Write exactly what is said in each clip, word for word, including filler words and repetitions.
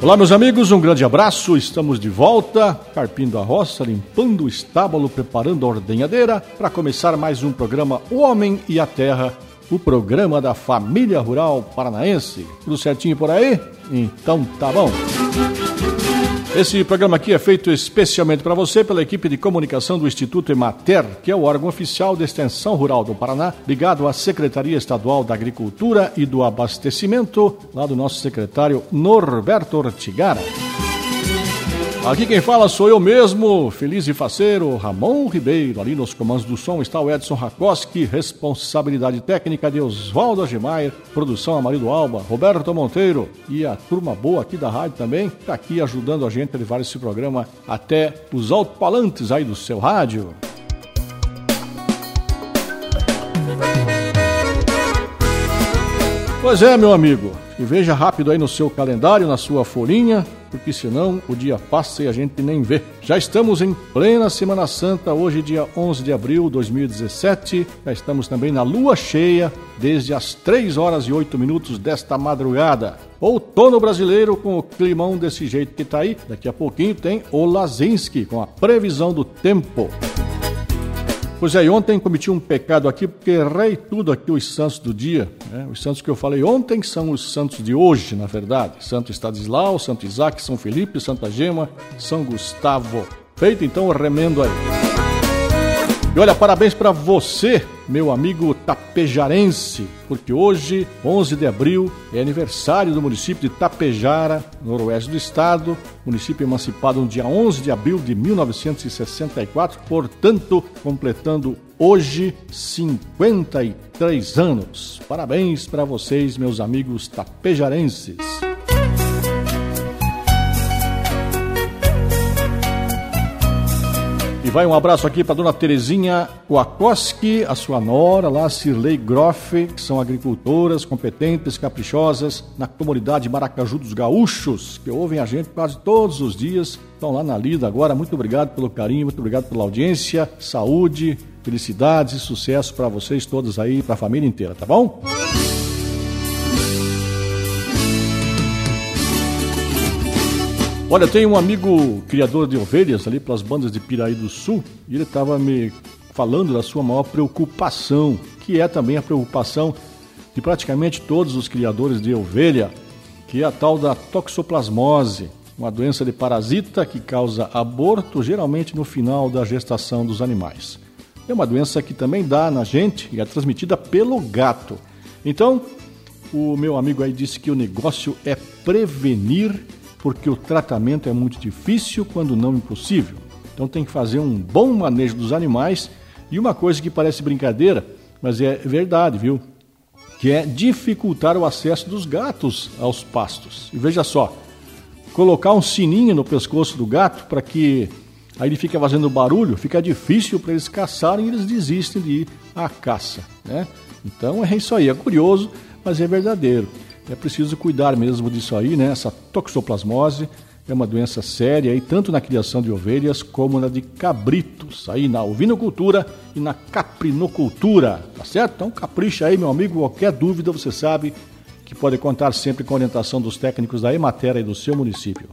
Olá, meus amigos, um grande abraço, estamos de volta, carpindo a roça, limpando o estábulo, preparando a ordenhadeira, para começar mais um programa O Homem e a Terra, o programa da família rural paranaense. Tudo certinho por aí? Então tá bom. Esse programa aqui é feito especialmente para você pela equipe de comunicação do Instituto Emater, que é o órgão oficial da Extensão Rural do Paraná, ligado à Secretaria Estadual da Agricultura e do Abastecimento, lá do nosso secretário Norberto Ortigara. Aqui quem fala sou eu mesmo, feliz e faceiro, Ramon Ribeiro. Ali nos comandos do som está o Edson Rakoski, responsabilidade técnica de Oswaldo Agemair, produção Amarildo Alba, Roberto Monteiro e a turma boa aqui da rádio também, está aqui ajudando a gente a levar esse programa até os alto-falantes aí do seu rádio. Pois é, meu amigo, e veja rápido aí no seu calendário, na sua folhinha, porque senão o dia passa e a gente nem vê. Já estamos em plena Semana Santa, hoje dia onze de abril de dois mil e dezessete, já estamos também na lua cheia, desde as três horas e oito minutos desta madrugada. Outono brasileiro com o climão desse jeito que tá aí, daqui a pouquinho tem o Lazinski com a previsão do tempo. Pois é, ontem cometi um pecado aqui, porque errei tudo aqui os santos do dia, né? Os santos que eu falei ontem são os santos de hoje, na verdade. Santo Estadislau, Santo Isaac, São Felipe, Santa Gema, São Gustavo. Feito então o remendo aí. E olha, parabéns para você, meu amigo tapejarense, porque hoje, onze de abril, é aniversário do município de Tapejara, noroeste do estado, município emancipado no dia onze de abril de mil novecentos e sessenta e quatro, portanto, completando hoje cinquenta e três anos. Parabéns para vocês, meus amigos tapejarenses. E vai um abraço aqui para dona Terezinha Wakoski, a sua nora lá, Cirlei Groff, que são agricultoras competentes, caprichosas, na comunidade Maracaju dos Gaúchos, que ouvem a gente quase todos os dias, estão lá na lida agora. Muito obrigado pelo carinho, muito obrigado pela audiência, saúde, felicidades e sucesso para vocês todos aí, para a família inteira, tá bom? Olha, tem um amigo criador de ovelhas ali pelas bandas de Piraí do Sul e ele estava me falando da sua maior preocupação, que é também a preocupação de praticamente todos os criadores de ovelha, que é a tal da toxoplasmose, uma doença de parasita que causa aborto, geralmente no final da gestação dos animais. É uma doença que também dá na gente e é transmitida pelo gato. Então, o meu amigo aí disse que o negócio é prevenir, porque o tratamento é muito difícil, quando não impossível. Então tem que fazer um bom manejo dos animais. E uma coisa que parece brincadeira, mas é verdade, viu? Que é dificultar o acesso dos gatos aos pastos. E veja só, colocar um sininho no pescoço do gato para que aí ele fica fazendo barulho, fica difícil para eles caçarem e eles desistem de ir à caça, né? Então é isso aí, é curioso, mas é verdadeiro. É preciso cuidar mesmo disso aí, né? Essa toxoplasmose é uma doença séria, aí, tanto na criação de ovelhas como na de cabritos, aí na ovinocultura e na caprinocultura, tá certo? Então capricha aí, meu amigo, qualquer dúvida você sabe que pode contar sempre com a orientação dos técnicos da Emater e do seu município.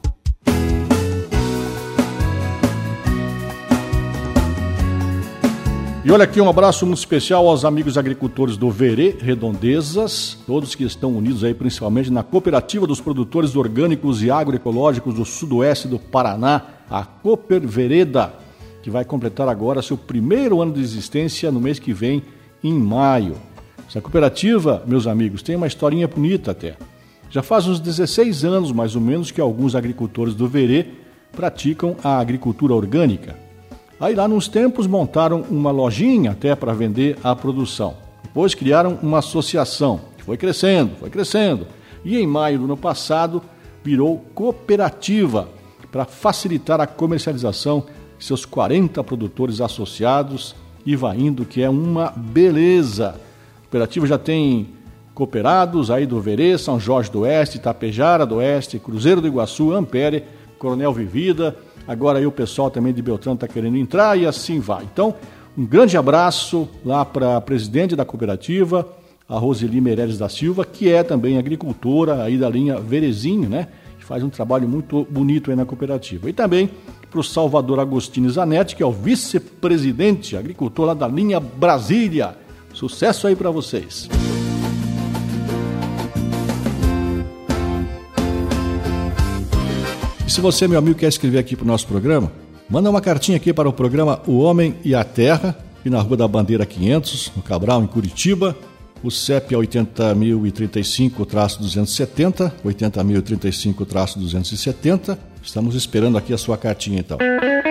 E olha aqui um abraço muito especial aos amigos agricultores do Verê Redondezas, todos que estão unidos aí principalmente na Cooperativa dos Produtores Orgânicos e Agroecológicos do Sudoeste do Paraná, a Cooper Vereda, que vai completar agora seu primeiro ano de existência no mês que vem, em maio. Essa cooperativa, meus amigos, tem uma historinha bonita até. Já faz uns dezesseis anos, mais ou menos, que alguns agricultores do Verê praticam a agricultura orgânica. Aí lá nos tempos montaram uma lojinha até para vender a produção. Depois criaram uma associação, que foi crescendo, foi crescendo. E em maio do ano passado virou cooperativa para facilitar a comercialização de seus quarenta produtores associados e vai indo, que é uma beleza. A cooperativa já tem cooperados aí do Verê, São Jorge do Oeste, Tapejara do Oeste, Cruzeiro do Iguaçu, Ampere, Coronel Vivida. Agora aí o pessoal também de Beltrão está querendo entrar e assim vai. Então, um grande abraço lá para a presidente da cooperativa, a Roseli Meireles da Silva, que é também agricultora aí da linha Verezinho, né? faz um trabalho muito bonito aí na cooperativa. E também para o Salvador Agostini Zanetti, que é o vice-presidente agricultor lá da linha Brasília. Sucesso aí para vocês. E se você, meu amigo, quer escrever aqui para o nosso programa, manda uma cartinha aqui para o programa O Homem e a Terra, aqui na Rua da Bandeira quinhentos, no Cabral, em Curitiba. O C E P é oitenta mil e trinta e cinco traço duzentos e setenta, oitenta mil e trinta e cinco traço duzentos e setenta. Estamos esperando aqui a sua cartinha, então.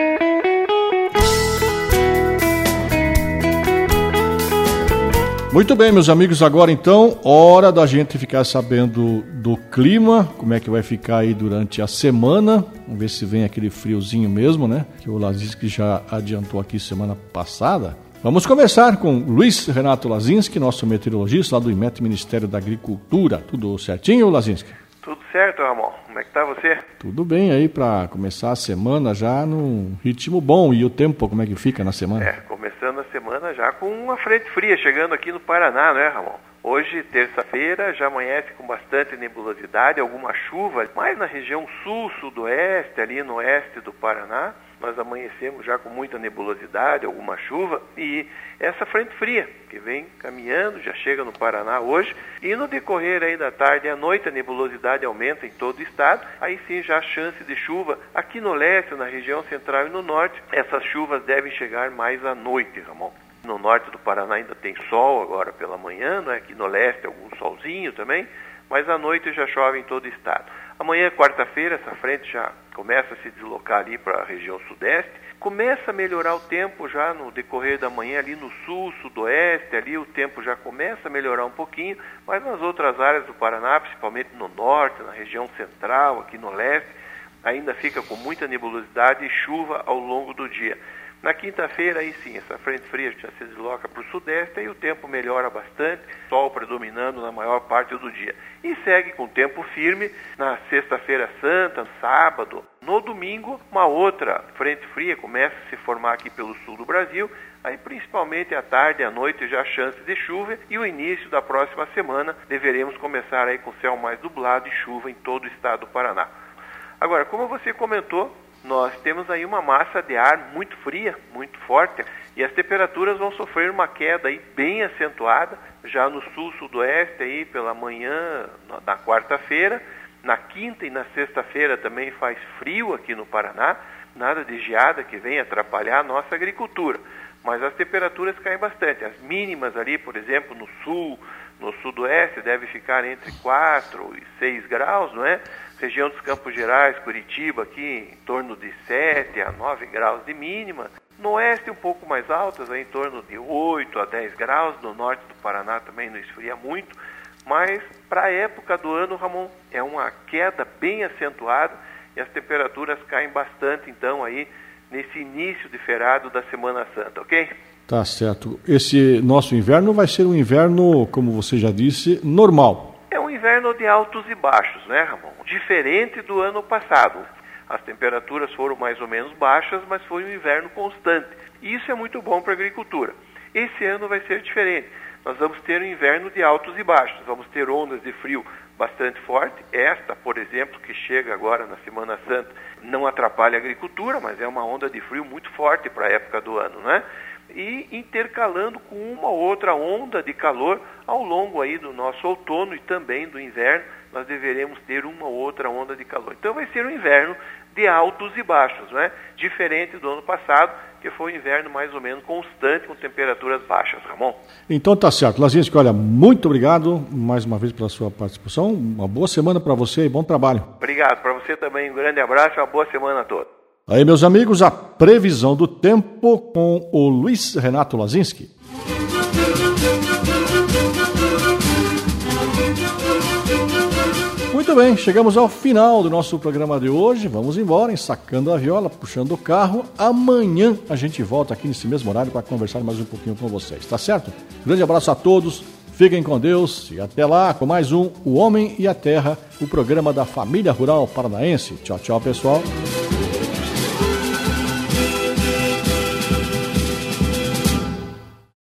Muito bem, meus amigos, agora então, hora da gente ficar sabendo do clima, como é que vai ficar aí durante a semana. Vamos ver se vem aquele friozinho mesmo, né? Que o Lazinski já adiantou aqui semana passada. Vamos começar com Luiz Renato Lazinski, nosso meteorologista lá do IMET, Ministério da Agricultura. Tudo certinho, Lazinski? Tudo certo, Ramon. Como é que tá você? Tudo bem aí para começar a semana já num ritmo bom. E o tempo, como é que fica na semana? É, começando a semana já com uma frente fria chegando aqui no Paraná, né, Ramon? Hoje, terça-feira, já amanhece com bastante nebulosidade, alguma chuva, mais na região sul, sudoeste, ali no oeste do Paraná. Nós amanhecemos já com muita nebulosidade, alguma chuva, e essa frente fria que vem caminhando, já chega no Paraná hoje, e no decorrer aí da tarde e à noite a nebulosidade aumenta em todo o estado, aí sim já há chance de chuva aqui no leste, na região central e no norte. Essas chuvas devem chegar mais à noite, Ramon. No norte do Paraná ainda tem sol agora pela manhã, né? Aqui no leste algum solzinho também, mas à noite já chove em todo o estado. Amanhã, quarta-feira, essa frente já começa a se deslocar ali para a região sudeste. Começa a melhorar o tempo já no decorrer da manhã ali no sul, sudoeste, ali o tempo já começa a melhorar um pouquinho, mas nas outras áreas do Paraná, principalmente no norte, na região central, aqui no leste, ainda fica com muita nebulosidade e chuva ao longo do dia. Na quinta-feira, aí sim, essa frente fria já se desloca para o sudeste e o tempo melhora bastante, sol predominando na maior parte do dia. E segue com tempo firme na sexta-feira santa, no sábado. No domingo, uma outra frente fria começa a se formar aqui pelo sul do Brasil, aí principalmente à tarde e à noite já há chance de chuva, e o início da próxima semana deveremos começar aí com céu mais nublado e chuva em todo o estado do Paraná. Agora, como você comentou, nós temos aí uma massa de ar muito fria, muito forte, e as temperaturas vão sofrer uma queda aí bem acentuada, já no sul, sudoeste, aí pela manhã na quarta-feira. Na quinta e na sexta-feira também faz frio aqui no Paraná, nada de geada que venha atrapalhar a nossa agricultura, mas as temperaturas caem bastante. As mínimas ali, por exemplo, no sul, no sudoeste, deve ficar entre quatro e seis graus, não é? Região dos Campos Gerais, Curitiba, aqui em torno de sete a nove graus de mínima. No oeste um pouco mais altas, aí, em torno de oito a dez graus. No norte do Paraná também não esfria muito. Mas para a época do ano, Ramon, é uma queda bem acentuada e as temperaturas caem bastante, então, aí nesse início de feriado da Semana Santa, ok? Tá certo. Esse nosso inverno vai ser um inverno, como você já disse, normal. É um inverno de altos e baixos, né, Ramon? Diferente do ano passado. As temperaturas foram mais ou menos baixas, mas foi um inverno constante. E isso é muito bom para a agricultura. Esse ano vai ser diferente. Nós vamos ter um inverno de altos e baixos. Vamos ter ondas de frio bastante forte. Esta, por exemplo, que chega agora na Semana Santa, não atrapalha a agricultura, mas é uma onda de frio muito forte para a época do ano, né? E intercalando com uma outra onda de calor ao longo aí do nosso outono e também do inverno, nós deveremos ter uma outra onda de calor. Então vai ser um inverno de altos e baixos, né? Diferente do ano passado, que foi um inverno mais ou menos constante, com temperaturas baixas, Ramon. Então tá certo. Lazinski, olha, muito obrigado mais uma vez pela sua participação. Uma boa semana para você e bom trabalho. Obrigado. Para você também um grande abraço e uma boa semana a todos. Aí, meus amigos, a previsão do tempo com o Luiz Renato Lazinski. Muito bem, chegamos ao final do nosso programa de hoje. Vamos embora, ensacando a viola, puxando o carro. Amanhã a gente volta aqui nesse mesmo horário para conversar mais um pouquinho com vocês, tá certo? Grande abraço a todos, fiquem com Deus e até lá com mais um O Homem e a Terra, o programa da família rural paranaense. Tchau, tchau, pessoal.